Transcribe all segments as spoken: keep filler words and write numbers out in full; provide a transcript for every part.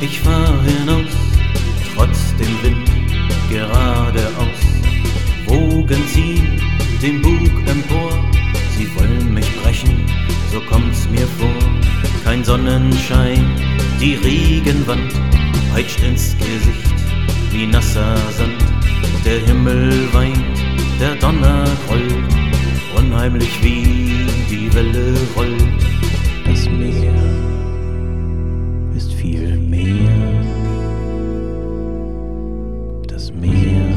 Ich fahr hinaus, trotz dem Wind, geradeaus. Wogen ziehen den Bug empor, sie wollen mich brechen, so kommt's mir vor. Kein Sonnenschein, die Regenwand peitscht ins Gesicht wie nasser Sand. Der Himmel weint, der Donner grollt, unheimlich wie die Welle rollt. Das Meer ist viel mehr, das Meer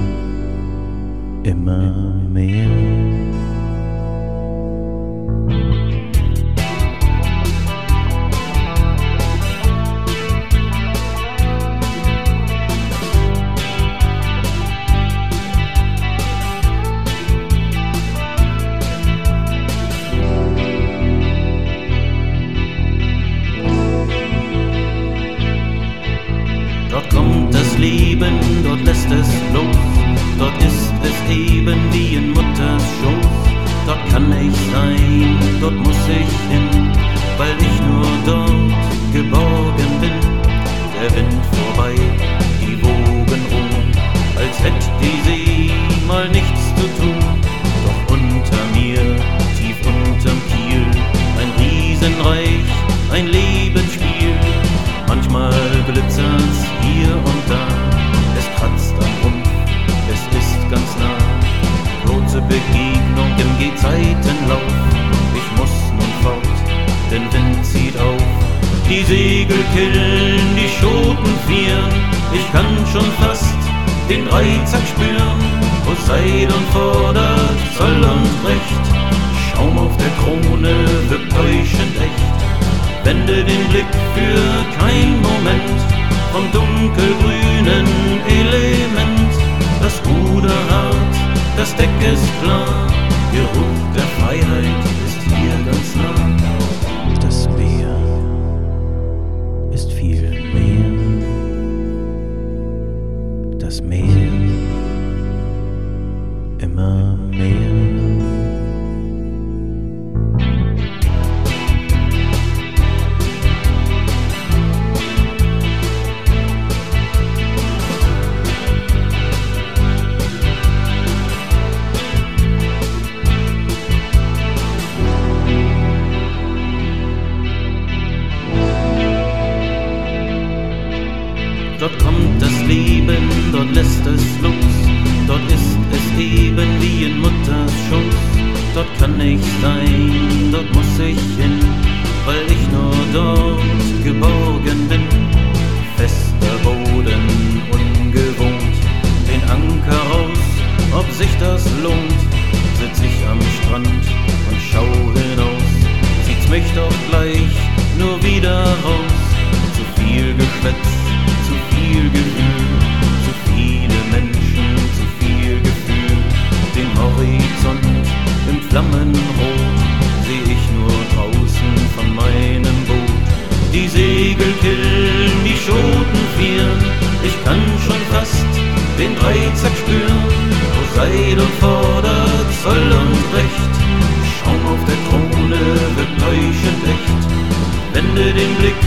immer mehr. Dort kommt das Leben, dort lässt es los, dort ist es eben wie in Mutters Schoß. Dort kann ich sein, dort muss ich hin, weil ich nur dort geborgen bin. Der Wind vorbei, die Wogen ruhen, als hätt die See mal nichts zu tun. Doch unter mir, tief unterm Kiel, ein Riesenreich, ein Lebensspiel. Manchmal glitzert's hier und da, es kratzt am Rumpf, es ist ganz nah. Kurze Begegnung im Gezeitenlauf, ich muss nun fort, denn Wind zieht auf. Die Segel killen, die Schoten frieren, ich kann schon fast den Dreizack spüren. Poseidon fordert Zoll und Recht, Schaum auf der Krone wirkt täuschend echt. Wende den Blick für keinen Moment vom dunkelgrünen Element. Das Ruder hart, das Deck ist klar, Geruch der Freiheit ist hier ganz nah. Das Meer ist viel mehr, das Meer immer mehr. Dort kommt das Leben, dort lässt es los, dort ist es eben wie in Mutters Schoß. Dort kann ich sein, dort muss ich hin, weil ich nur dort geborgen bin. Fester Boden, ungewohnt, den Anker aus, ob sich das lohnt. Sitz ich am Strand und schau hinaus, zieht's mich doch gleich nur wieder raus. Zu viel Geschwätz, zu viel Gefühl, zu viele Menschen, zu viel Gefühl. Den Horizont im Flammenrot seh ich nur draußen von meinem Boot. Die Segel killen, die Schoten frieren, ich kann schon fast den Dreizack spüren. Poseidon fordert Zoll und Recht, Schaum auf der Krone wird täuschend echt. Wende den Blick